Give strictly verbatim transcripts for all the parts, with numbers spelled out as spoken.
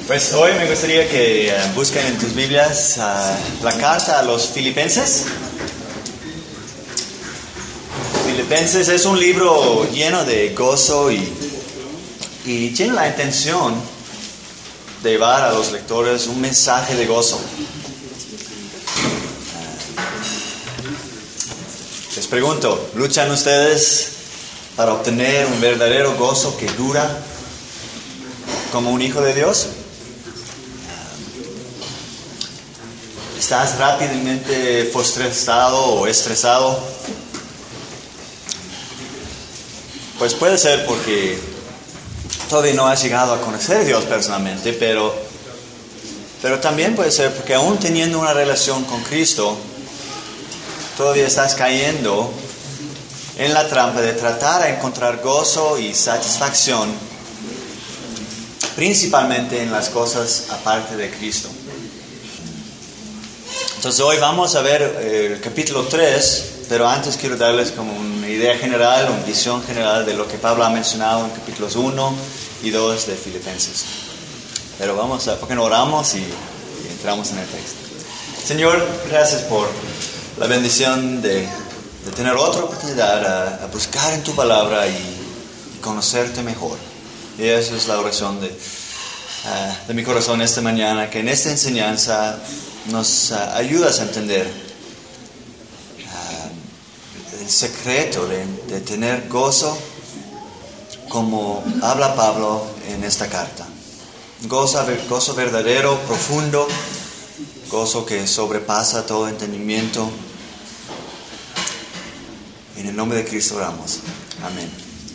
Pues hoy me gustaría que uh, busquen en tus Biblias uh, la carta a los Filipenses. Filipenses es un libro lleno de gozo y, y tiene la intención de llevar a los lectores un mensaje de gozo. Uh, les pregunto, ¿luchan ustedes para obtener un verdadero gozo que dura como un hijo de Dios? ¿Estás rápidamente frustrado o estresado? Pues puede ser porque todavía no has llegado a conocer a Dios personalmente, pero, pero también puede ser porque aún teniendo una relación con Cristo, todavía estás cayendo en la trampa de tratar de encontrar gozo y satisfacción, principalmente en las cosas aparte de Cristo. Entonces hoy vamos a ver eh, el capítulo tres, pero antes quiero darles como una idea general, una visión general de lo que Pablo ha mencionado en capítulos uno y dos de Filipenses. Pero vamos a, ¿por qué no oramos y, y entramos en el texto? Señor, gracias por la bendición de, de tener otra oportunidad a, a buscar en tu palabra y, y conocerte mejor. Y esa es la oración de, uh, de mi corazón esta mañana, que en esta enseñanza nos uh, ayudas a entender uh, el secreto de, de tener gozo como habla Pablo en esta carta. Gozo, gozo verdadero, profundo, gozo que sobrepasa todo entendimiento. En el nombre de Cristo oramos. Amén.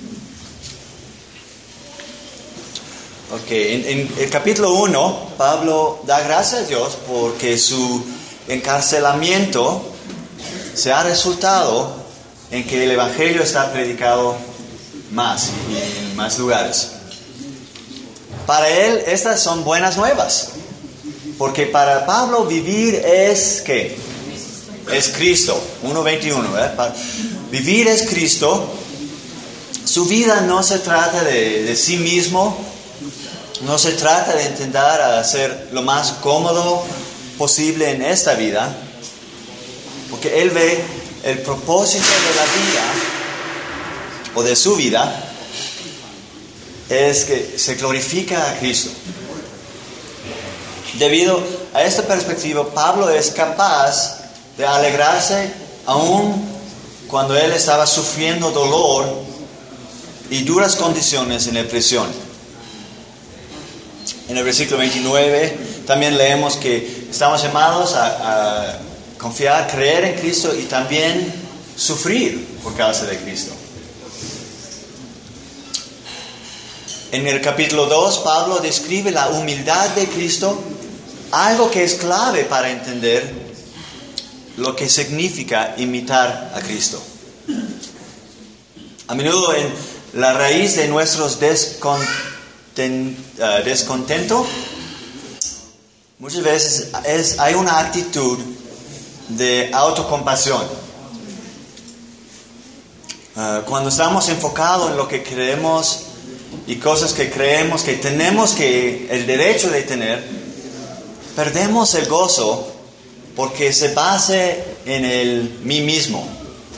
Ok, en, en el capítulo uno, Pablo da gracias a Dios porque su encarcelamiento se ha resultado en que el Evangelio está predicado más y en más lugares. Para él, estas son buenas nuevas, porque para Pablo vivir es, ¿qué? Es Cristo, uno veintiuno, ¿verdad? Para vivir es Cristo. Su vida no se trata de, de sí mismo. No se trata de intentar hacer lo más cómodo posible en esta vida, porque él ve el propósito de la vida, o de su vida, es que se glorifica a Cristo. Debido a esta perspectiva, Pablo es capaz de alegrarse aún cuando él estaba sufriendo dolor y duras condiciones en la prisión. En el versículo veintinueve también leemos que estamos llamados a, a confiar, creer en Cristo y también sufrir por causa de Cristo. En el capítulo dos, Pablo describe la humildad de Cristo, algo que es clave para entender lo que significa imitar a Cristo. A menudo en la raíz de nuestros descontentos, Ten, uh, descontento, muchas veces es, hay una actitud de autocompasión. Uh, cuando estamos enfocados en lo que creemos y cosas que creemos que tenemos que el derecho de tener, perdemos el gozo porque se base en el mí mismo.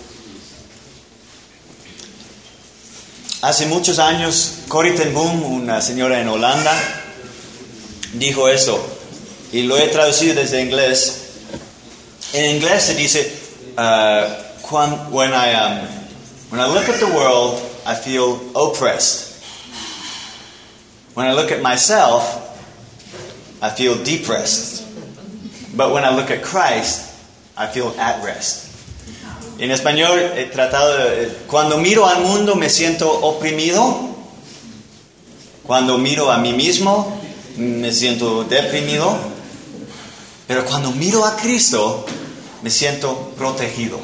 Hace muchos años, Corrie ten Boom, una señora en Holanda, dijo eso, y lo he traducido desde inglés. En inglés se dice, uh, when, I, um, when I look at the world, I feel oppressed. When I look at myself, I feel depressed. But when I look at Christ, I feel at rest. En español he tratado de, cuando miro al mundo me siento oprimido, cuando miro a mí mismo me siento deprimido, pero cuando miro a Cristo me siento protegido.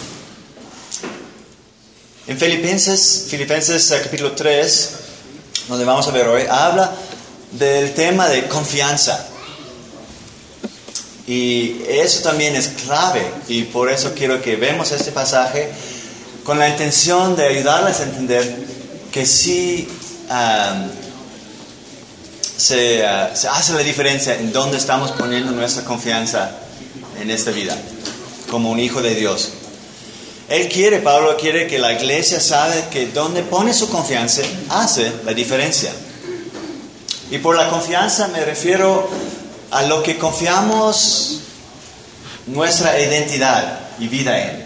En Filipenses, Filipenses capítulo tres, donde vamos a ver hoy, habla del tema de confianza. Y eso también es clave, y por eso quiero que vemos este pasaje con la intención de ayudarles a entender que sí, um, se, uh, se hace la diferencia en dónde estamos poniendo nuestra confianza en esta vida, como un hijo de Dios. Él quiere, Pablo quiere que la iglesia sabe que donde pone su confianza hace la diferencia. Y por la confianza me refiero a lo que confiamos nuestra identidad y vida en,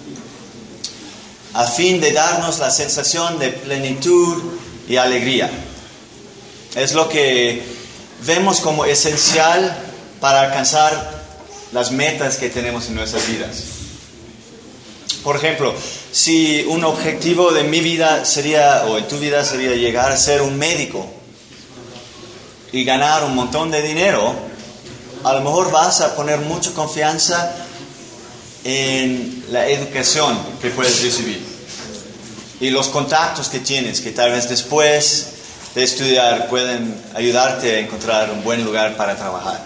a fin de darnos la sensación de plenitud y alegría. Es lo que vemos como esencial para alcanzar las metas que tenemos en nuestras vidas. Por ejemplo, si un objetivo de mi vida sería, o en tu vida sería llegar a ser un médico y ganar un montón de dinero, a lo mejor vas a poner mucha confianza en la educación que puedes recibir y los contactos que tienes, que tal vez después de estudiar pueden ayudarte a encontrar un buen lugar para trabajar.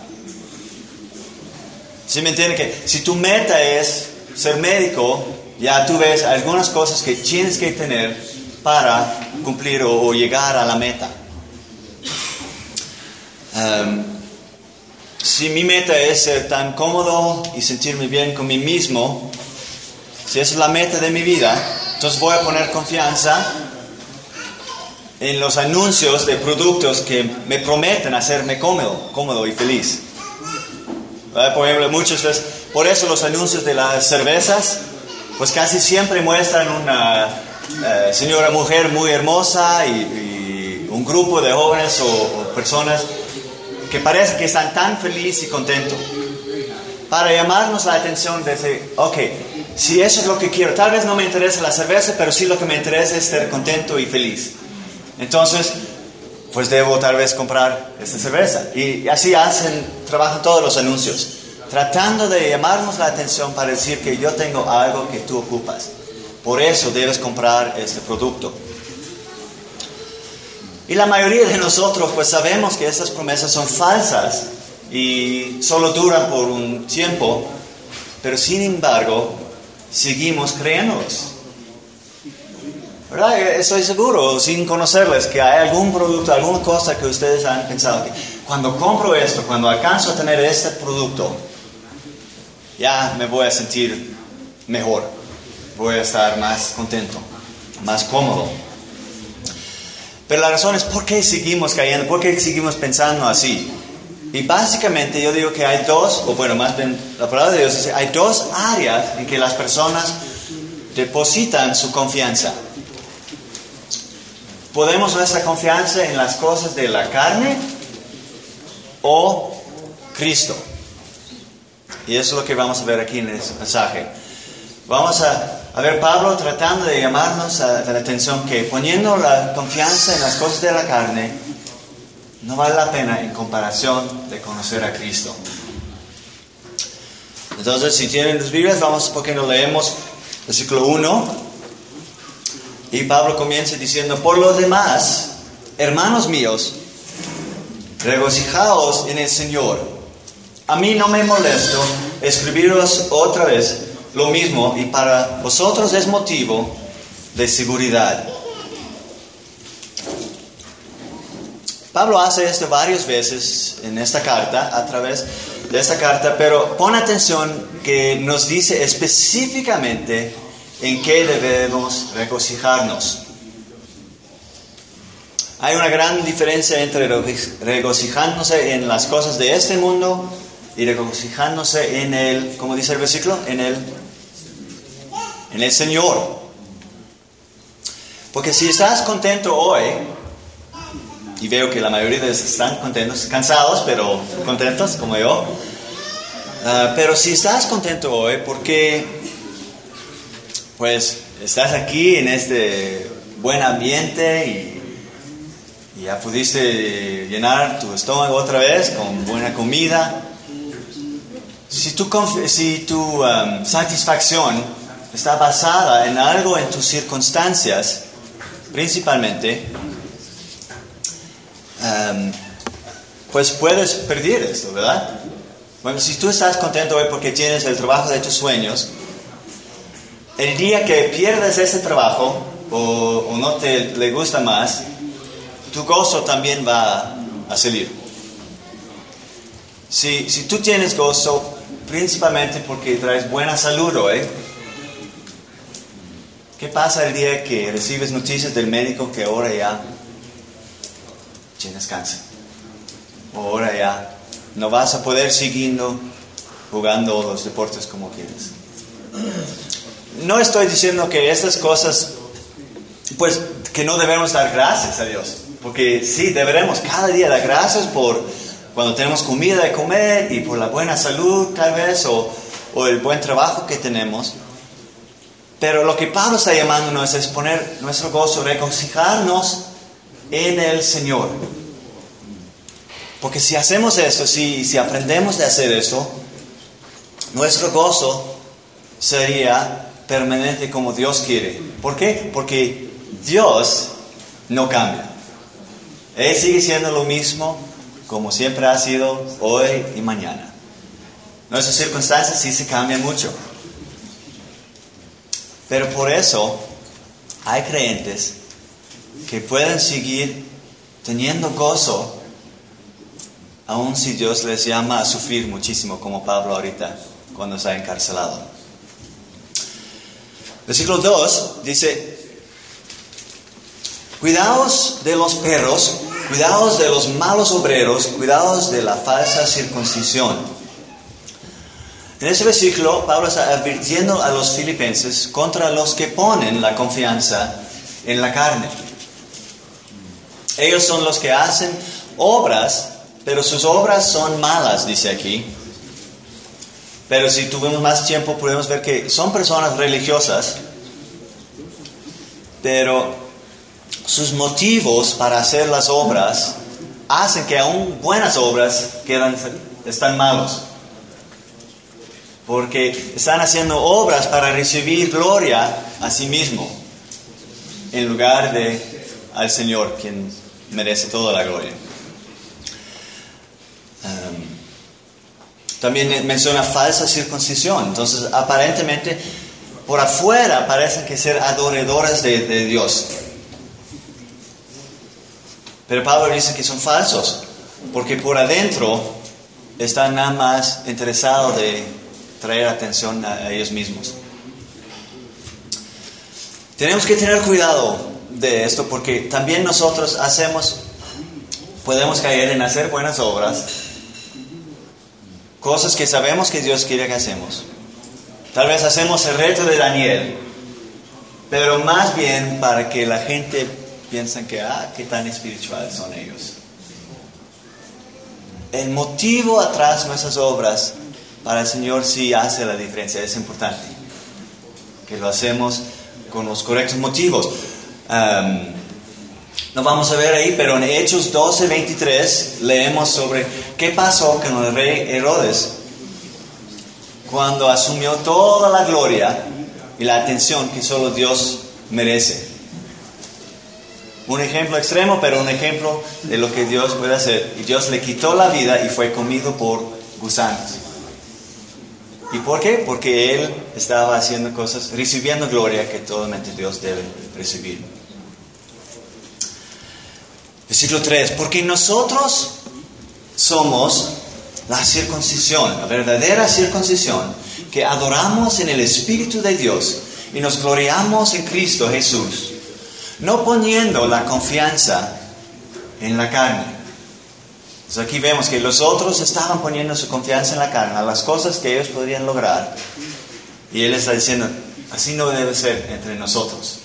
¿Sí me entienden? Que si tu meta es ser médico, ya tú ves algunas cosas que tienes que tener para cumplir o, o llegar a la meta. Um, si mi meta es ser tan cómodo y sentirme bien con mí mismo, si esa es la meta de mi vida, entonces voy a poner confianza en los anuncios de productos que me prometen hacerme cómodo, cómodo y feliz. ¿Verdad? Por ejemplo, muchas veces, por eso los anuncios de las cervezas, pues casi siempre muestran una uh, señora mujer muy hermosa y, y un grupo de jóvenes o, o personas que parece que están tan felices y contentos, para llamarnos la atención de decir, ok, si eso es lo que quiero, tal vez no me interesa la cerveza, pero sí lo que me interesa es estar contento y feliz. Entonces, pues debo tal vez comprar esta cerveza. Y así hacen, trabajan todos los anuncios, tratando de llamarnos la atención para decir que yo tengo algo que tú ocupas. Por eso debes comprar este producto. Y la mayoría de nosotros pues sabemos que estas promesas son falsas y solo duran por un tiempo, pero sin embargo seguimos creyéndolos. ¿Verdad? Estoy seguro, sin conocerles, que hay algún producto, alguna cosa que ustedes han pensado que cuando compro esto, cuando alcanzo a tener este producto, ya me voy a sentir mejor, voy a estar más contento, más cómodo. Pero la razón es por qué seguimos cayendo, por qué seguimos pensando así. Y básicamente yo digo que hay dos, o bueno, más bien la palabra de Dios dice, hay dos áreas en que las personas depositan su confianza. Podemos nuestra confianza en las cosas de la carne o Cristo. Y eso es lo que vamos a ver aquí en este pasaje. Vamos a, a ver Pablo tratando de llamarnos a, a la atención que poniendo la confianza en las cosas de la carne no vale la pena en comparación de conocer a Cristo. Entonces, si tienen las Biblias, vamos, porque no leemos versículo uno. Y Pablo comienza diciendo, por lo demás, hermanos míos, regocijaos en el Señor. A mí no me molesto escribiros otra vez lo mismo, y para vosotros es motivo de seguridad. Pablo hace esto varias veces en esta carta, a través de esta carta, pero pon atención que nos dice específicamente en qué debemos regocijarnos. Hay una gran diferencia entre regocijándose en las cosas de este mundo y regocijándose en el, ¿cómo dice el versículo? En el, en el Señor. Porque si estás contento hoy, y veo que la mayoría de ustedes están contentos, cansados, pero contentos como yo, uh, pero si estás contento hoy, porque pues estás aquí en este buen ambiente y, y ya pudiste llenar tu estómago otra vez con buena comida. Si tu, si tu um, satisfacción está basada en algo en tus circunstancias, principalmente, um, pues puedes perder esto, ¿verdad? Bueno, si tú estás contento hoy porque tienes el trabajo de tus sueños, el día que pierdes ese trabajo o, o no te le gusta más, tu gozo también va a salir. Si, si tú tienes gozo, principalmente porque traes buena salud hoy, ¿qué pasa el día que recibes noticias del médico que ahora ya tienes cáncer? O ahora ya no vas a poder seguir jugando los deportes como quieres. No estoy diciendo que estas cosas, pues, que no debemos dar gracias a Dios. Porque sí, deberemos cada día dar gracias por cuando tenemos comida de comer y por la buena salud, tal vez, o, o el buen trabajo que tenemos. Pero lo que Pablo está llamándonos es poner nuestro gozo, regocijarnos en el Señor. Porque si hacemos esto, si, si aprendemos de hacer esto, nuestro gozo sería permanente como Dios quiere. ¿Por qué? Porque Dios no cambia. Él sigue siendo lo mismo como siempre ha sido hoy y mañana. Nuestras circunstancias sí se cambian mucho. Pero por eso hay creyentes que pueden seguir teniendo gozo aun si Dios les llama a sufrir muchísimo, como Pablo ahorita, cuando está encarcelado. Versículo dos dice: cuidaos de los perros, cuidaos de los malos obreros, cuidaos de la falsa circuncisión. En ese versículo, Pablo está advirtiendo a los filipenses contra los que ponen la confianza en la carne. Ellos son los que hacen obras, pero sus obras son malas, dice aquí. Pero si tuvimos más tiempo, podemos ver que son personas religiosas, pero sus motivos para hacer las obras hacen que aún buenas obras quedan, están malos. Porque están haciendo obras para recibir gloria a sí mismo, en lugar de al Señor, quien merece toda la gloria. Um, también menciona falsa circuncisión. Entonces, aparentemente, por afuera parecen que ser adoradores de, de Dios. Pero Pablo dice que son falsos, porque por adentro están nada más interesados de traer atención a ellos mismos. Tenemos que tener cuidado de esto, porque también nosotros hacemos, podemos caer en hacer buenas obras, cosas que sabemos que Dios quiere que hacemos. Tal vez hacemos el reto de Daniel, pero más bien para que la gente piense que, ah, qué tan espirituales son ellos. El motivo atrás de nuestras obras para el Señor sí hace la diferencia, es importante que lo hacemos con los correctos motivos. Um, no vamos a ver ahí, pero en Hechos doce veintitrés leemos sobre qué pasó con el rey Herodes cuando asumió toda la gloria y la atención que solo Dios merece. Un ejemplo extremo, pero un ejemplo de lo que Dios puede hacer. Y Dios le quitó la vida y fue comido por gusanos. ¿Y por qué? Porque él estaba haciendo cosas, recibiendo gloria que solamente Dios debe recibir. Versículo tres. Porque nosotros somos la circuncisión, la verdadera circuncisión, que adoramos en el Espíritu de Dios y nos gloriamos en Cristo Jesús, no poniendo la confianza en la carne. Entonces aquí vemos que los otros estaban poniendo su confianza en la carne, en las cosas que ellos podrían lograr. Y Él está diciendo, así no debe ser entre nosotros.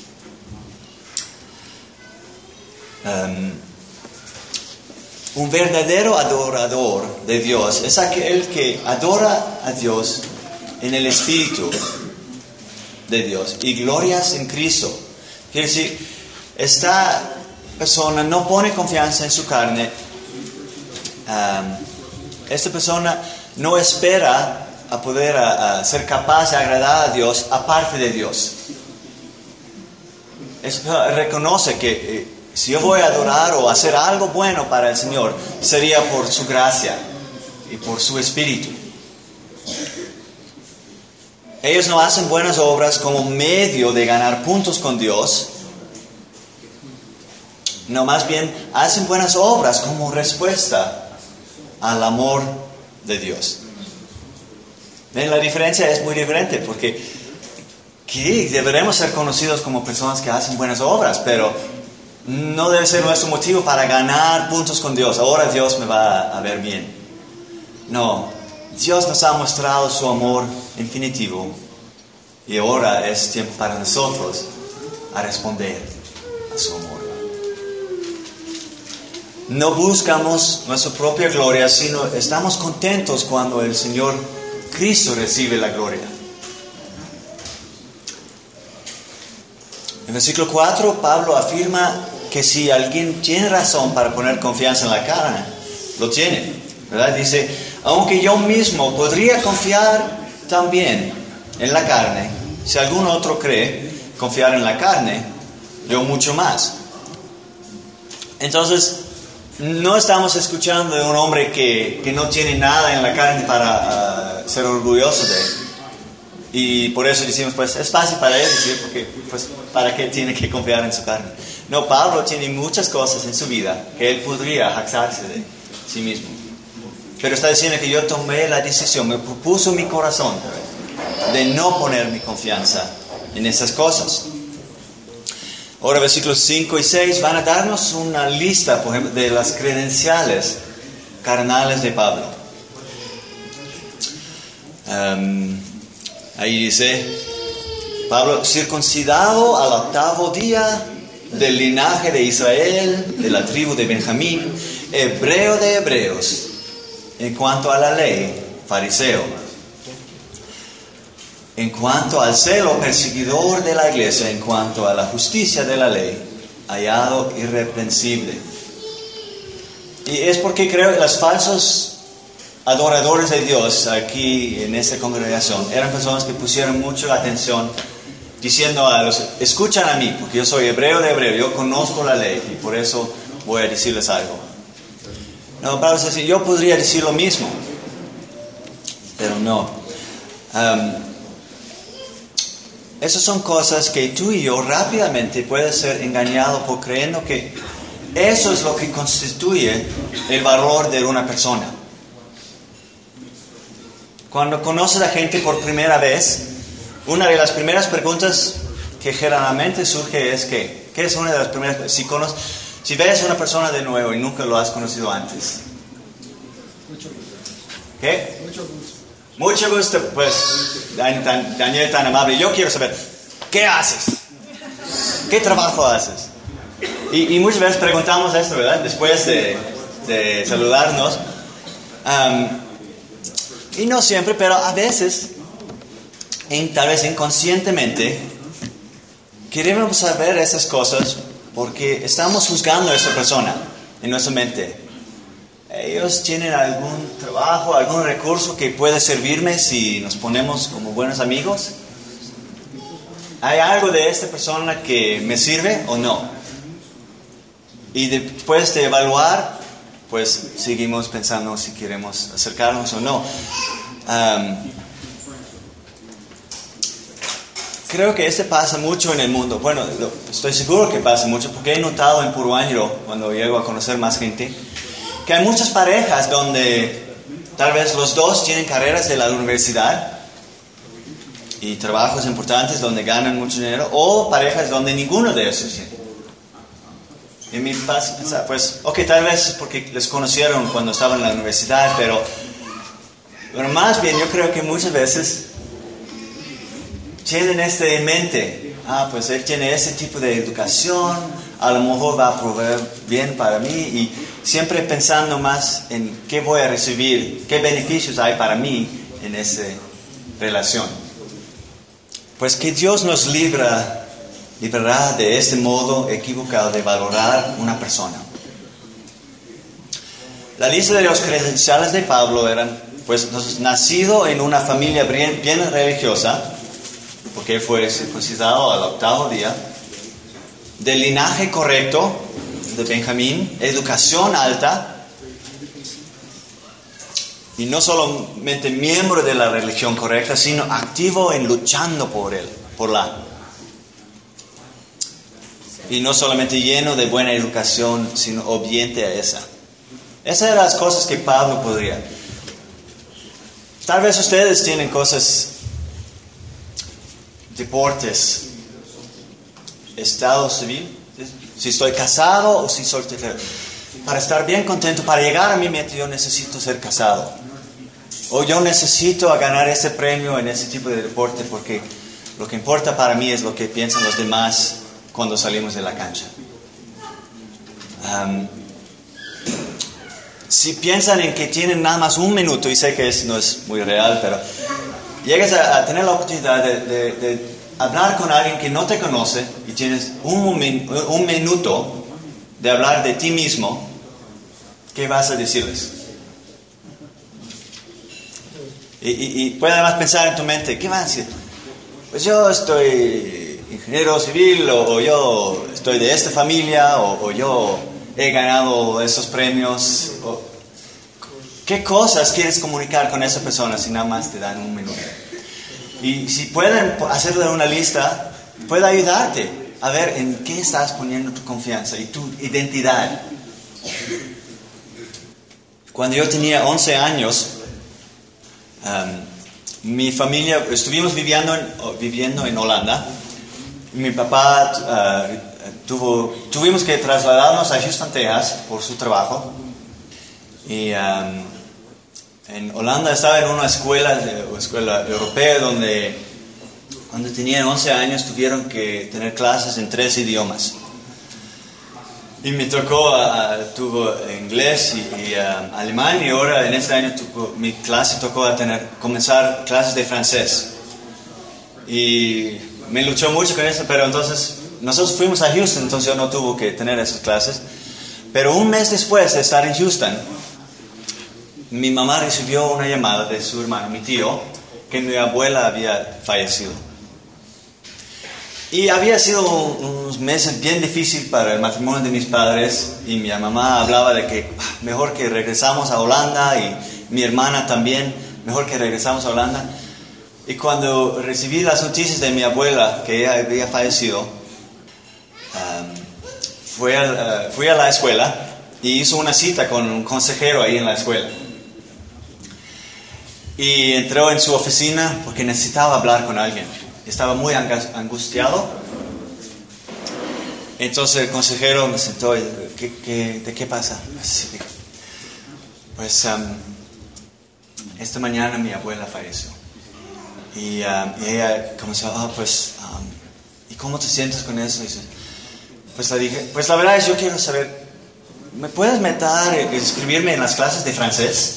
Um, un verdadero adorador de Dios es aquel que adora a Dios en el Espíritu de Dios y glorias en Cristo. Quiere decir, esta persona no pone confianza en su carne. Um, esta persona no espera a poder a, a ser capaz de agradar a Dios aparte de Dios. Esta persona reconoce que eh, si yo voy a adorar o hacer algo bueno para el Señor, sería por su gracia y por su Espíritu. Ellos no hacen buenas obras como medio de ganar puntos con Dios. No, más bien hacen buenas obras como respuesta al amor de Dios. ¿Ven? La diferencia es muy diferente porque ¿qué? Deberemos ser conocidos como personas que hacen buenas obras, pero no debe ser nuestro motivo para ganar puntos con Dios. Ahora Dios me va a ver bien. No, Dios nos ha mostrado su amor infinitivo y ahora es tiempo para nosotros a responder a su amor. No buscamos nuestra propia gloria, sino estamos contentos cuando el Señor Cristo recibe la gloria. En versículo cuatro, Pablo afirma que si alguien tiene razón para poner confianza en la carne, lo tiene, ¿verdad? Dice, aunque yo mismo podría confiar también en la carne, si algún otro cree confiar en la carne, yo mucho más. Entonces, no estamos escuchando de un hombre que, que no tiene nada en la carne para uh, ser orgulloso de él. Y por eso decimos, pues es fácil para él decir, porque pues ¿para qué tiene que confiar en su carne? No, Pablo tiene muchas cosas en su vida que él podría jactarse de sí mismo. Pero está diciendo que yo tomé la decisión, me propuso mi corazón de no poner mi confianza en esas cosas. Ahora versículos cinco y seis van a darnos una lista, por ejemplo, de las credenciales carnales de Pablo. Um, ahí dice, Pablo, circuncidado al octavo día, del linaje de Israel, de la tribu de Benjamín, hebreo de hebreos, en cuanto a la ley, fariseo. En cuanto al celo perseguidor de la iglesia, en cuanto a la justicia de la ley, hallado irreprensible. Y es porque creo que los falsos adoradores de Dios aquí en esta congregación eran personas que pusieron mucho atención, diciendo a los, escuchan a mí, porque yo soy hebreo de hebreo, yo conozco la ley y por eso voy a decirles algo. No, Pablo dice así, yo podría decir lo mismo, pero no. Um, Esas son cosas que tú y yo rápidamente puedes ser engañado por creyendo que eso es lo que constituye el valor de una persona. Cuando conoces a gente por primera vez, una de las primeras preguntas que generalmente surge es que, ¿qué es una de las primeras? Si, conoces, si ves a una persona de nuevo y nunca lo has conocido antes. Mucho gusto. ¿Qué? Mucho gusto. Mucho gusto, pues, Daniel tan amable. Yo quiero saber, ¿qué haces? ¿Qué trabajo haces? Y, y muchas veces preguntamos esto, ¿verdad? Después de, de saludarnos. Um, y no siempre, pero a veces, en, tal vez inconscientemente, queremos saber esas cosas porque estamos juzgando a esa persona en nuestra mente. Ellos tienen algún trabajo, algún recurso que puede servirme si nos ponemos como buenos amigos. ¿Hay algo de esta persona que me sirve o no? Y después de evaluar, pues seguimos pensando si queremos acercarnos o no. Um, creo que este pasa mucho en el mundo. Bueno, lo, estoy seguro que pasa mucho porque he notado en Puruáñiro, cuando llego a conocer más gente, que hay muchas parejas donde tal vez los dos tienen carreras de la universidad y trabajos importantes donde ganan mucho dinero, o parejas donde ninguno de esos tiene. Y me pasa pensar, pues, ok, tal vez porque les conocieron cuando estaban en la universidad, pero, pero más bien yo creo que muchas veces tienen esto en mente. Ah, pues él tiene ese tipo de educación, a lo mejor va a proveer bien para mí, y siempre pensando más en qué voy a recibir, qué beneficios hay para mí en esa relación. Pues que Dios nos libra, librará de este modo equivocado de valorar una persona. La lista de los credenciales de Pablo eran, pues, nacido en una familia bien, bien religiosa, porque él fue circuncidado al octavo día, del linaje correcto de Benjamín, educación alta, y no solamente miembro de la religión correcta, sino activo en luchando por él, por la. y no solamente lleno de buena educación, sino obediente a esa. Esas eran las cosas que Pablo podría. Tal vez ustedes tienen cosas, deportes, estado civil, si estoy casado o si soy soltero. Para estar bien contento, para llegar a mi meta, yo necesito ser casado. O yo necesito ganar ese premio en ese tipo de deporte, porque lo que importa para mí es lo que piensan los demás cuando salimos de la cancha. Um, si piensan en que tienen nada más un minuto, y sé que eso no es muy real, pero llegas a, a tener la oportunidad de, de, de hablar con alguien que no te conoce y tienes un, momen, un minuto de hablar de ti mismo, ¿qué vas a decirles? Y, y, y puedes además pensar en tu mente, ¿qué vas a decir? Pues yo estoy ingeniero civil, o, o yo estoy de esta familia, o, o yo he ganado esos premios. O, ¿qué cosas quieres comunicar con esa persona si nada más te dan un minuto? Y si pueden hacerle una lista, puede ayudarte a ver en qué estás poniendo tu confianza y tu identidad. Cuando yo tenía once años, um, mi familia, estuvimos viviendo en, viviendo en Holanda. Mi papá uh, tuvo, tuvimos que trasladarnos a Houston, Texas, por su trabajo. Y um, en Holanda estaba en una escuela, de, escuela europea, donde cuando tenían once años tuvieron que tener clases en tres idiomas. Y me tocó, uh, tuvo inglés y, y uh, alemán, y ahora en este año tuvo, mi clase tocó a tener, comenzar clases de francés. Y me luchó mucho con eso, pero entonces nosotros fuimos a Houston, entonces yo no tuve que tener esas clases. Pero un mes después de estar en Houston, mi mamá recibió una llamada de su hermano, mi tío, que mi abuela había fallecido. Y había sido unos meses bien difíciles para el matrimonio de mis padres, y mi mamá hablaba de que mejor que regresamos a Holanda, y mi hermana también, mejor que regresamos a Holanda. Y cuando recibí las noticias de mi abuela, que ella había fallecido, um, fui, a, uh, fui a la escuela y hice una cita con un consejero ahí en la escuela. Y entró en su oficina porque necesitaba hablar con alguien. Estaba muy angustiado. Entonces el consejero me sentó y dijo, ¿qué, qué, ¿de qué pasa? Pues um, esta mañana mi abuela falleció. Y, um, y ella comenzó, oh, pues, um, ¿y cómo te sientes con eso? Y dice, pues le dije, pues la verdad es, yo quiero saber, ¿me puedes meter, inscribirme en las clases de francés?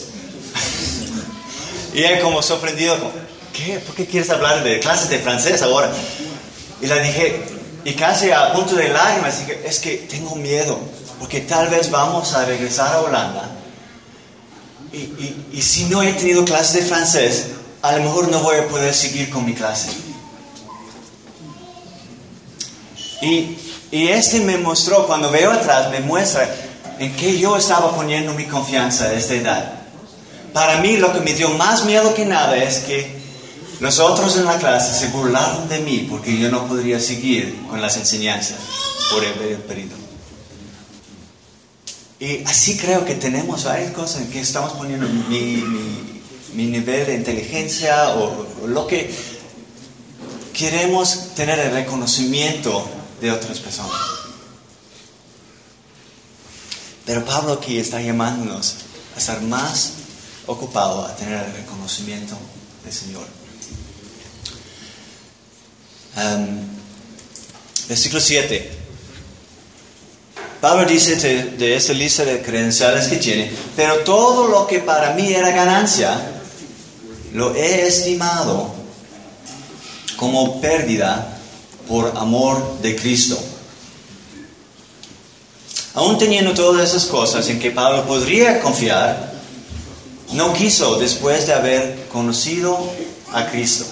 Y ella como sorprendido, como, ¿qué? ¿Por qué quieres hablar de clases de francés ahora? Y le dije, y casi a punto de lágrimas, dije, es que tengo miedo, porque tal vez vamos a regresar a Holanda, y, y, y si no he tenido clases de francés, a lo mejor no voy a poder seguir con mi clase. Y, y este me mostró, cuando veo atrás, me muestra en qué yo estaba poniendo mi confianza a esta edad. Para mí lo que me dio más miedo que nada es que los otros en la clase se burlaron de mí porque yo no podría seguir con las enseñanzas por el periodo. Y así creo que tenemos varias cosas en que estamos poniendo mi, mi, mi nivel de inteligencia o, o lo que queremos tener el reconocimiento de otras personas. Pero Pablo aquí está llamándonos a estar más ocupado a tener el reconocimiento del Señor. Um, versículo siete. Pablo dice de, de esta lista de credenciales que tiene, pero todo lo que para mí era ganancia, lo he estimado como pérdida por amor de Cristo. Aún teniendo todas esas cosas en que Pablo podría confiar, no quiso después de haber conocido a Cristo.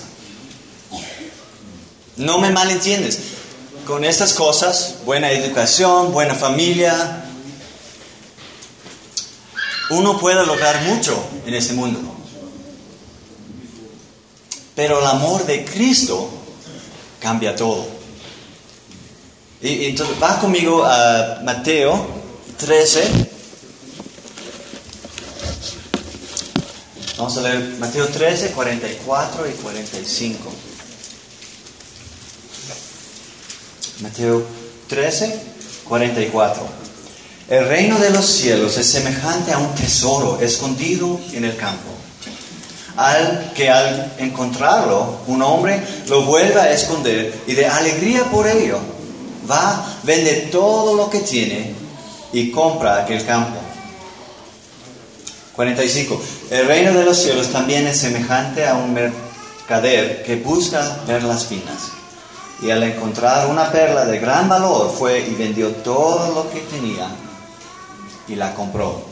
No me malentiendes. Con estas cosas, buena educación, buena familia, uno puede lograr mucho en este mundo. Pero el amor de Cristo cambia todo. Y, y entonces va conmigo a Mateo trece. Vamos a leer Mateo trece, cuarenta y cuatro y cuarenta y cinco. Mateo trece, cuarenta y cuatro. El reino de los cielos es semejante a un tesoro escondido en el campo, al que al encontrarlo un hombre lo vuelve a esconder y de alegría por ello va, vende todo lo que tiene y compra aquel campo. cuarenta y cinco. El reino de los cielos también es semejante a un mercader que busca perlas finas, y al encontrar una perla de gran valor fue y vendió todo lo que tenía y la compró.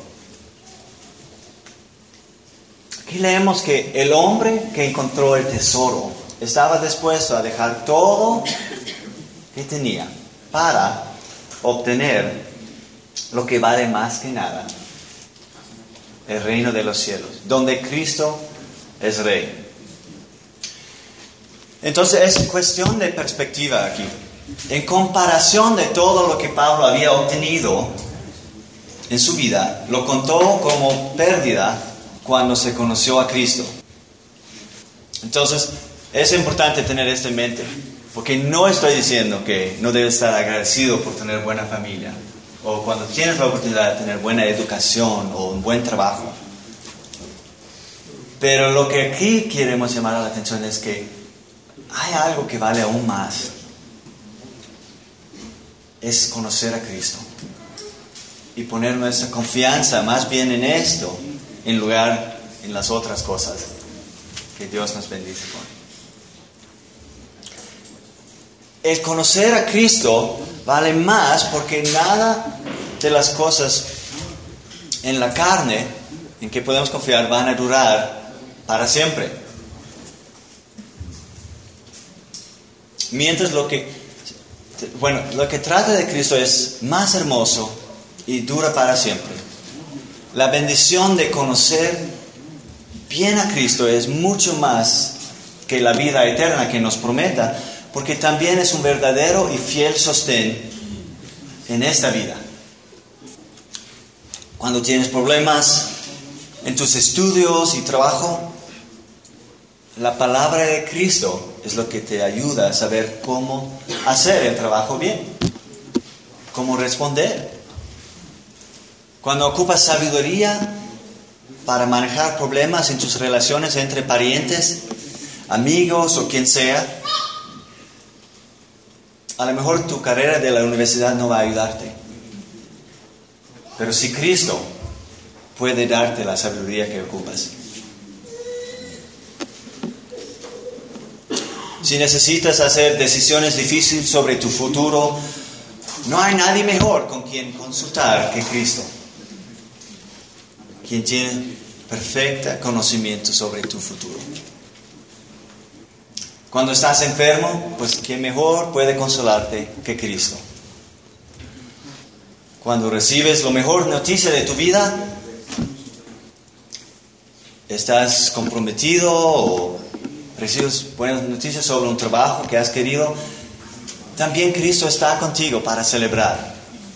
Aquí leemos que el hombre que encontró el tesoro estaba dispuesto a dejar todo que tenía para obtener lo que vale más que nada: el reino de los cielos, donde Cristo es Rey. Entonces es cuestión de perspectiva aquí. En comparación de todo lo que Pablo había obtenido en su vida, lo contó como pérdida cuando se conoció a Cristo. Entonces es importante tener esto en mente, porque no estoy diciendo que no debes estar agradecido por tener buena familia, o cuando tienes la oportunidad de tener buena educación o un buen trabajo. Pero lo que aquí queremos llamar la atención es que hay algo que vale aún más. Es conocer a Cristo y poner nuestra confianza más bien en esto, en lugar en las otras cosas que Dios nos bendice con. El conocer a Cristo vale más, porque nada de las cosas en la carne en que podemos confiar van a durar para siempre. Mientras lo que, bueno, lo que trata de Cristo es más hermoso y dura para siempre. La bendición de conocer bien a Cristo es mucho más que la vida eterna que nos prometa, porque también es un verdadero y fiel sostén en esta vida. Cuando tienes problemas en tus estudios y trabajo, la palabra de Cristo es lo que te ayuda a saber cómo hacer el trabajo bien, cómo responder. Cuando ocupas sabiduría para manejar problemas en tus relaciones entre parientes, amigos o quien sea, a lo mejor tu carrera de la universidad no va a ayudarte. Pero si Cristo puede darte la sabiduría que ocupas. Si necesitas hacer decisiones difíciles sobre tu futuro, no hay nadie mejor con quien consultar que Cristo, quien tiene perfecto conocimiento sobre tu futuro. Cuando estás enfermo, pues ¿quién mejor puede consolarte que Cristo? Cuando recibes la mejor noticia de tu vida, estás comprometido o recibes buenas noticias sobre un trabajo que has querido, también Cristo está contigo para celebrar.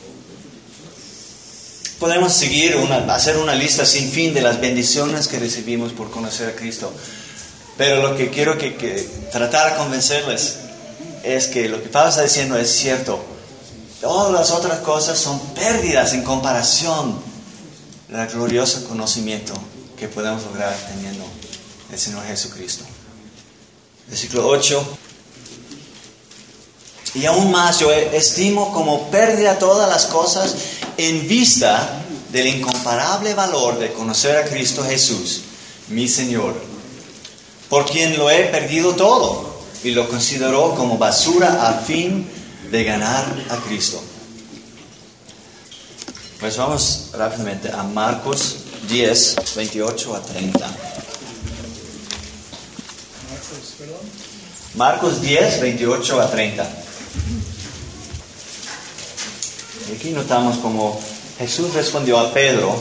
Podemos seguir, una, hacer una lista sin fin de las bendiciones que recibimos por conocer a Cristo. Pero lo que quiero que, que tratar de convencerles es que lo que Pablo está diciendo es cierto. Todas las otras cosas son pérdidas en comparación del glorioso conocimiento que podemos lograr teniendo el Señor Jesucristo. Versículo ocho. Y aún más yo estimo como pérdida todas las cosas en vista del incomparable valor de conocer a Cristo Jesús, mi Señor, por quien lo he perdido todo y lo considero como basura a fin de ganar a Cristo. Pues vamos rápidamente a Marcos diez, veintiocho a treinta. Marcos diez, veintiocho a treinta. Y aquí notamos como Jesús respondió a Pedro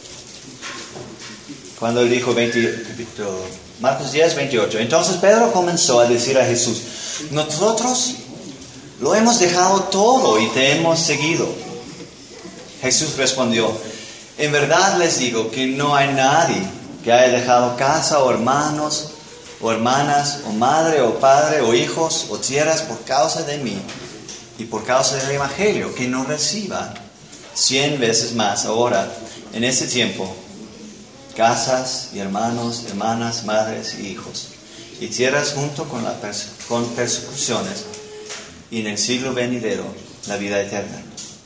cuando él dijo veinte, Marcos diez, veintiocho. Entonces Pedro comenzó a decir a Jesús: nosotros lo hemos dejado todo y te hemos seguido. Jesús respondió, en verdad les digo que no hay nadie que haya dejado casa o hermanos o hermanas o madre o padre o hijos o tierras por causa de mí y por causa del Evangelio, que no reciba cien veces más ahora, en este tiempo, casas y hermanos, hermanas, madres y hijos, y tierras junto con, la perse- con persecuciones, y en el siglo venidero la vida eterna.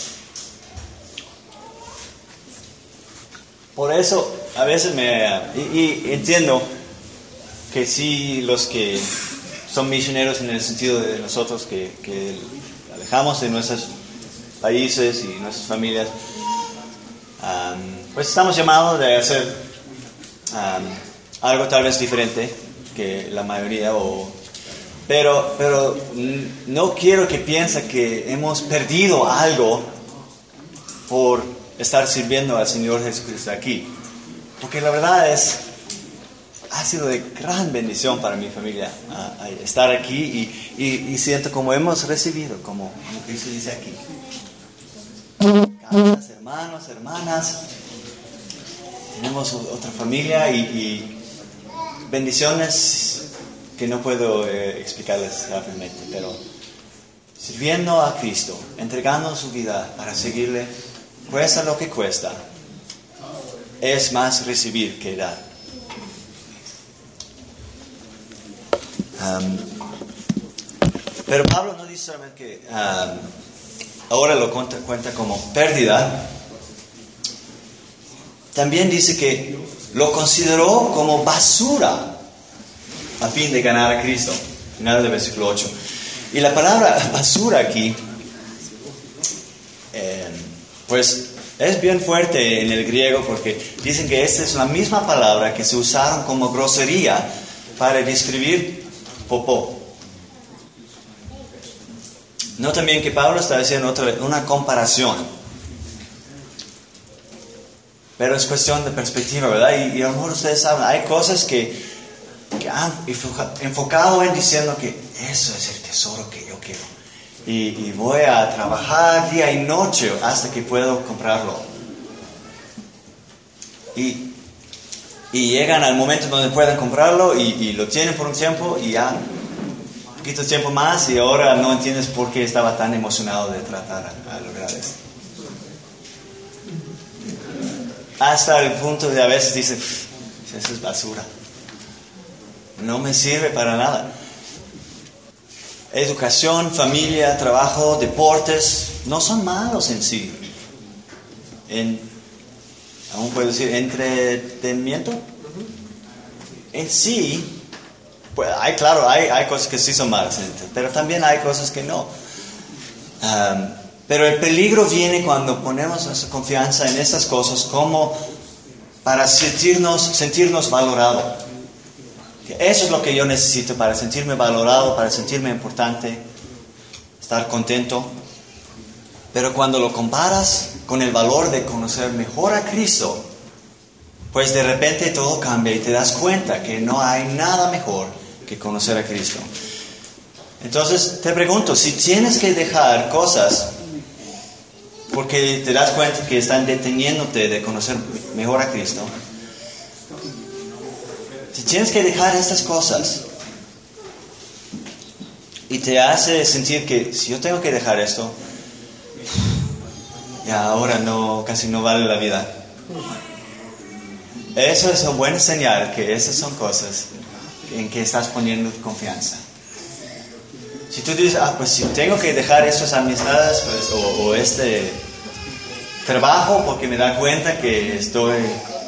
Por eso, a veces me... Y, y entiendo que sí, los que son misioneros en el sentido de nosotros que, que alejamos de nuestros países y nuestras familias, um, pues estamos llamados de hacer um, algo tal vez diferente que la mayoría, o, pero, pero no quiero que piense que hemos perdido algo por estar sirviendo al Señor Jesucristo aquí, porque la verdad es, ha sido de gran bendición para mi familia uh, uh, estar aquí y, y, y siento como hemos recibido, como, como Cristo dice aquí. Casas, hermanos, hermanas, tenemos otra familia y, y bendiciones que no puedo eh, explicarles rápidamente, pero sirviendo a Cristo, entregando su vida para seguirle, cuesta lo que cuesta, es más recibir que dar. Um, pero Pablo no dice solamente que um, ahora lo cuenta, cuenta como pérdida, también dice que lo consideró como basura a fin de ganar a Cristo. Final del versículo ocho. Y la palabra basura aquí, eh, pues es bien fuerte en el griego, porque dicen que esta es la misma palabra que se usaron como grosería para describir popó. No, también que Pablo está haciendo otra, una comparación, pero es cuestión de perspectiva, ¿verdad? Y, y a lo mejor ustedes saben, hay cosas que, que han enfocado en diciendo que eso es el tesoro que yo quiero, y, y voy a trabajar día y noche hasta que puedo comprarlo, y, y llegan al momento donde pueden comprarlo y, y lo tienen por un tiempo y ya un poquito tiempo más, y ahora no entiendes por qué estaba tan emocionado de tratar a, a lograr esto. Hasta el punto de a veces dice, eso es basura, no me sirve para nada. Educación, familia, trabajo, deportes, no son malos en sí. En, aún puedo decir, entretenimiento. En sí, pues hay, claro, hay, hay cosas que sí son malas, pero también hay cosas que no. Um, pero el peligro viene cuando ponemos nuestra confianza en estas cosas como para sentirnos, sentirnos valorados. Eso es lo que yo necesito para sentirme valorado, para sentirme importante, estar contento. Pero cuando lo comparas con el valor de conocer mejor a Cristo, pues de repente todo cambia y te das cuenta que no hay nada mejor que conocer a Cristo. Entonces te pregunto, si tienes que dejar cosas porque te das cuenta que están deteniéndote de conocer mejor a Cristo, si tienes que dejar estas cosas y te hace sentir que si yo tengo que dejar esto, ya ahora no, casi no vale la vida, eso es una buena señal que esas son cosas en que estás poniendo tu confianza. Si tú dices, ah, pues si tengo que dejar esas amistades, pues, o, o este trabajo porque me da cuenta que estoy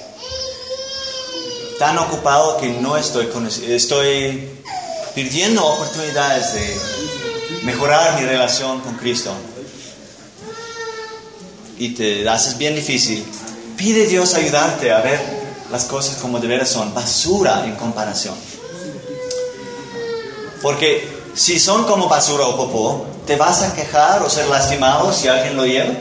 tan ocupado que no estoy con, estoy perdiendo oportunidades de mejorar mi relación con Cristo, y te haces bien difícil, pide a Dios ayudarte a ver las cosas como de veras son, basura en comparación. Porque si son como basura o popó, ¿te vas a quejar o ser lastimado si alguien lo lleva?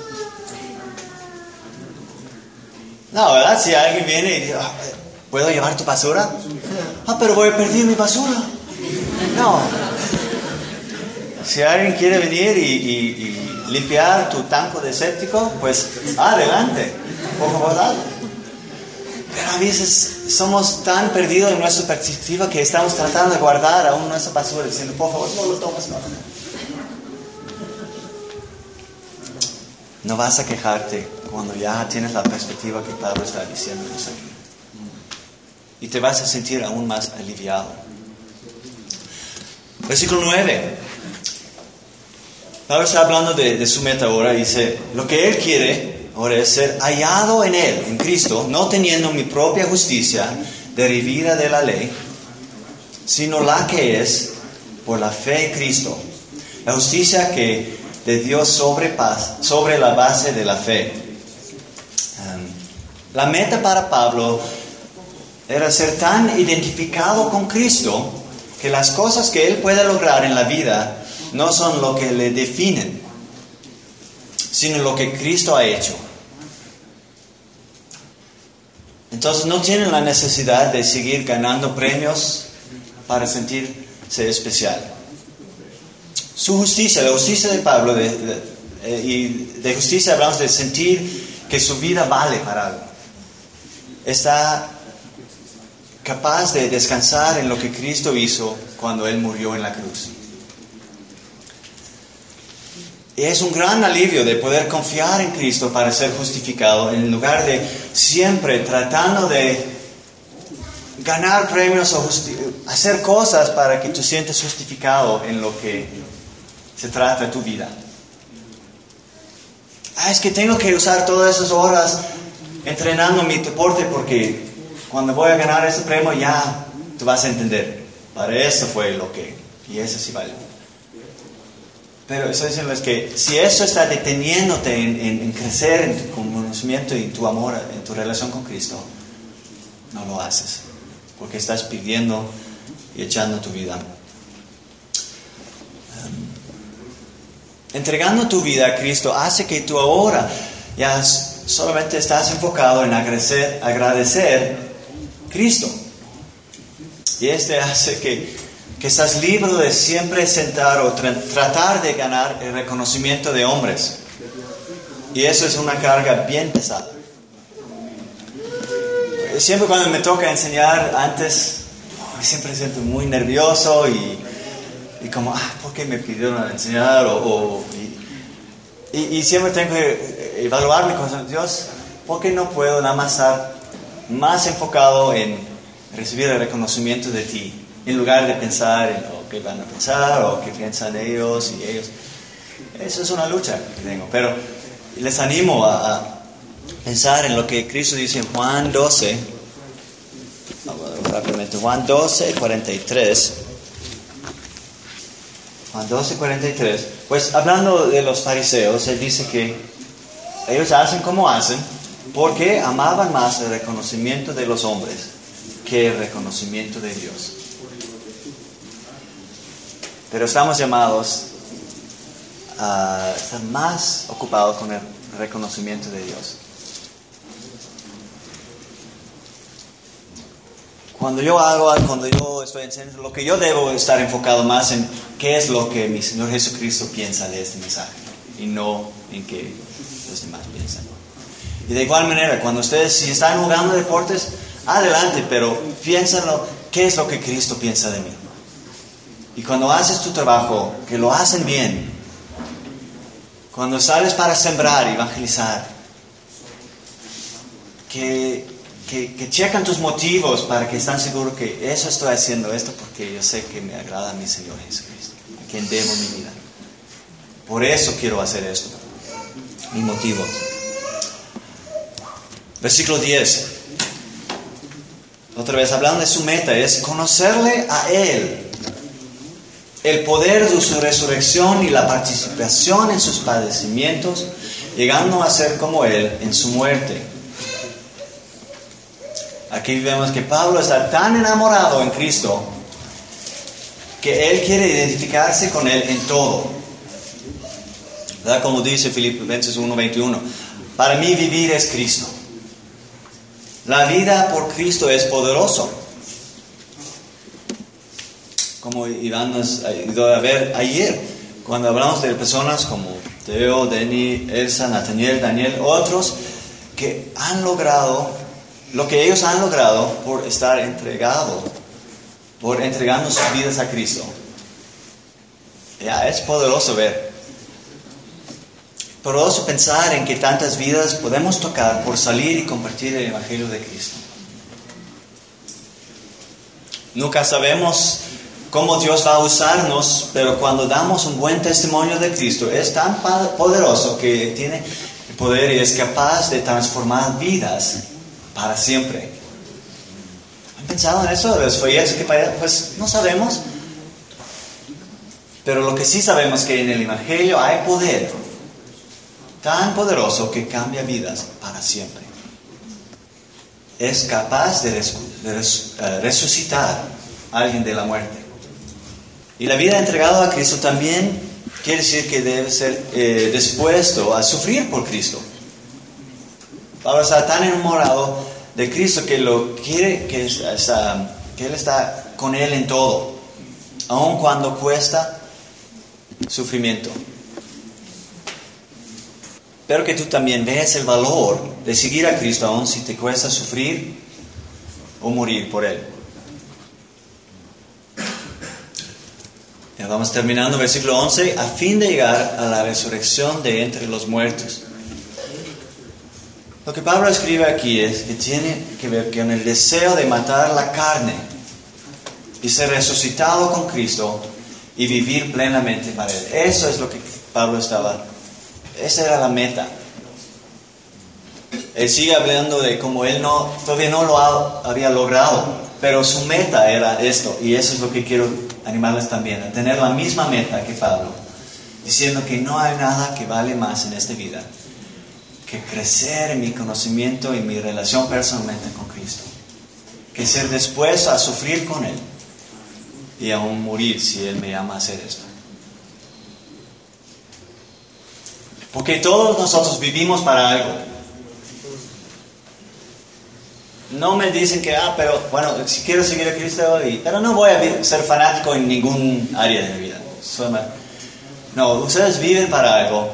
No, ¿verdad? Si alguien viene y dice, ¿puedo llevar tu basura? Ah, pero voy a perder mi basura. No. Si alguien quiere venir y, y, y limpiar tu tanque de séptico, pues adelante, por favor, dale. Pero a veces somos tan perdidos en nuestra perspectiva que estamos tratando de guardar aún nuestra basura, diciendo, por favor, no lo tomes, no. No vas a quejarte cuando ya tienes la perspectiva que Pablo está diciéndonos aquí. Y te vas a sentir aún más aliviado. Versículo nueve. Pablo está hablando de, de su meta ahora. Dice, lo que él quiere ahora es ser hallado en él, en Cristo, no teniendo mi propia justicia derivada de la ley, sino la que es por la fe en Cristo. La justicia que de Dios sobre, paz, sobre la base de la fe. Um, la meta para Pablo era ser tan identificado con Cristo que las cosas que él puede lograr en la vida no son lo que le definen, sino lo que Cristo ha hecho. Entonces no tiene la necesidad de seguir ganando premios para sentirse especial. Su justicia, la justicia de Pablo, de, de, eh, y de justicia hablamos de sentir que su vida vale para algo. Está capaz de descansar en lo que Cristo hizo cuando Él murió en la cruz. Y es un gran alivio de poder confiar en Cristo para ser justificado, en lugar de siempre tratando de ganar premios o justi- hacer cosas para que tú sientas justificado en lo que se trata de tu vida. Ah, es que tengo que usar todas esas horas entrenando mi deporte porque cuando voy a ganar ese premio ya tú vas a entender. Para eso fue lo que... Y eso sí vale. Pero estoy diciendo es que si eso está deteniéndote en, en, en crecer en tu conocimiento y en tu amor, en tu relación con Cristo, no lo haces. Porque estás pidiendo y echando tu vida. Um, entregando tu vida a Cristo hace que tú ahora ya solamente estás enfocado en agradecer, agradecer Cristo. Y este hace que, que estás libre de siempre sentar o tra- tratar de ganar el reconocimiento de hombres. Y eso es una carga bien pesada. Siempre cuando me toca enseñar antes, oh, siempre me siento muy nervioso y, y como, ah, ¿por qué me pidieron enseñar? O, o, y, y, y siempre tengo que evaluarme con Dios, ¿por qué no puedo nada más estar más enfocado en recibir el reconocimiento de ti, en lugar de pensar en lo que van a pensar o qué piensan ellos y ellos? Eso es una lucha que tengo, pero les animo a, a pensar en lo que Cristo dice en Juan doce, rápidamente, Juan doce, cuarenta y tres. Juan doce, cuarenta y tres. Pues hablando de los fariseos, él dice que ellos hacen como hacen porque amaban más el reconocimiento de los hombres que el reconocimiento de Dios. Pero estamos llamados a estar más ocupados con el reconocimiento de Dios. Cuando yo hago, cuando yo estoy enseñando, lo que yo debo estar enfocado más en qué es lo que mi Señor Jesucristo piensa de este mensaje y no en qué los demás piensan. Y de igual manera, cuando ustedes, si están jugando deportes, adelante, pero piénsenlo, ¿qué es lo que Cristo piensa de mí? Y cuando haces tu trabajo, que lo hacen bien, cuando sales para sembrar, evangelizar, que, que, que checan tus motivos para que estén seguros que eso estoy haciendo esto porque yo sé que me agrada a mi Señor Jesucristo, a quien debo mi vida. Por eso quiero hacer esto, mi motivo. Versículo diez. Otra vez hablando de su meta, es conocerle a Él, el poder de su resurrección y la participación en sus padecimientos, llegando a ser como Él en su muerte. Aquí vemos que Pablo está tan enamorado en Cristo que él quiere identificarse con Él en todo. ¿Verdad? Como dice Filipenses uno veintiuno, para mí vivir es Cristo. La vida por Cristo es poderoso. Como Iván nos ayudó a ver ayer, cuando hablamos de personas como Teo, Denny, Elsa, Nathaniel, Daniel, otros que han logrado lo que ellos han logrado por estar entregados, por entregando sus vidas a Cristo. Ya, es poderoso ver. Poderoso pensar en que tantas vidas podemos tocar por salir y compartir el Evangelio de Cristo. Nunca sabemos cómo Dios va a usarnos, pero cuando damos un buen testimonio de Cristo, es tan poderoso que tiene el poder y es capaz de transformar vidas para siempre. ¿Han pensado en eso? Pues no sabemos. Pero lo que sí sabemos es que en el Evangelio hay poder tan poderoso que cambia vidas para siempre. Es capaz de, res, de res, uh, resucitar a alguien de la muerte. Y la vida entregada a Cristo también quiere decir que debe ser eh, dispuesto a sufrir por Cristo. Pablo está tan enamorado de Cristo que lo quiere, que, es, es, uh, que Él está con Él en todo, aun cuando cuesta sufrimiento. Pero que tú también veas el valor de seguir a Cristo aun si te cuesta sufrir o morir por Él. Ya vamos terminando, versículo once. A fin de llegar a la resurrección de entre los muertos. Lo que Pablo escribe aquí es que tiene que ver con el deseo de matar la carne y ser resucitado con Cristo y vivir plenamente para Él. Eso es lo que Pablo estaba, esa era la meta. Él sigue hablando de cómo él no, todavía no lo ha, había logrado, pero su meta era esto, y eso es lo que quiero animarles también, a tener la misma meta que Pablo, diciendo que no hay nada que vale más en esta vida que crecer en mi conocimiento y mi relación personalmente con Cristo, que ser dispuesto a sufrir con Él y aún morir si Él me llama a hacer esto. Porque todos nosotros vivimos para algo. No me dicen que, ah, pero bueno, si quiero seguir a Cristo, y, pero no voy a ser fanático en ningún área de mi vida. No, ustedes viven para algo.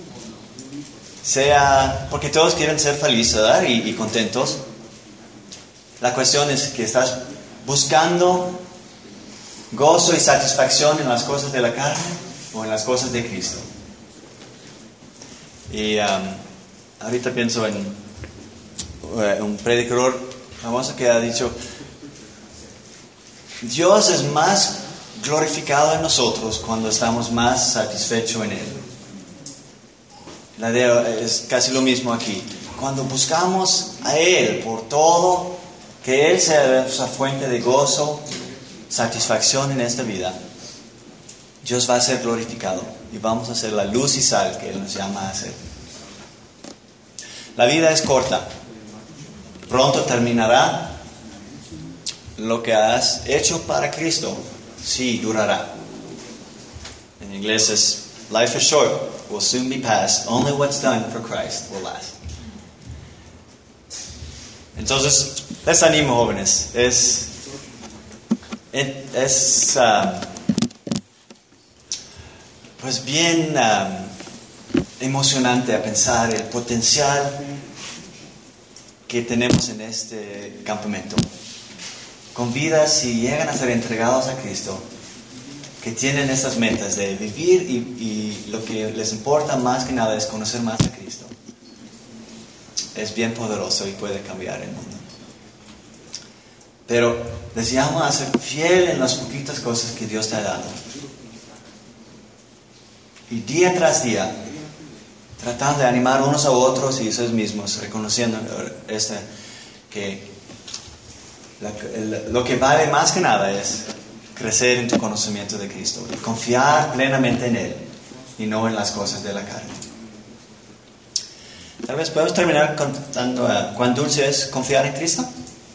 Sea, porque todos quieren ser felices, ¿verdad? Y, y contentos. La cuestión es que estás buscando gozo y satisfacción en las cosas de la carne o en las cosas de Cristo. Y um, ahorita pienso en uh, un predicador famoso que ha dicho: Dios es más glorificado en nosotros cuando estamos más satisfechos en Él. La idea es casi lo mismo aquí. Cuando buscamos a Él por todo, que Él sea nuestra fuente de gozo, satisfacción en esta vida, Dios va a ser glorificado y vamos a ser la luz y sal que Él nos llama a ser. La vida es corta, pronto terminará. Lo que has hecho para Cristo sí durará. En inglés es life is short, will soon be past, only what's done for Christ will last. Entonces les animo, jóvenes, es es um, pues bien um, emocionante a pensar el potencial que tenemos en este campamento, con vidas si llegan a ser entregados a Cristo, que tienen estas metas de vivir y, y lo que les importa más que nada es conocer más a Cristo. Es bien poderoso y puede cambiar el mundo. Pero les llamo a ser fiel en las poquitas cosas que Dios te ha dado. Y día tras día, tratando de animar unos a otros y ustedes mismos, reconociendo este, que la, el, lo que vale más que nada es crecer en tu conocimiento de Cristo y confiar plenamente en Él y no en las cosas de la carne. Tal vez podemos terminar contando uh, cuán dulce es confiar en Cristo.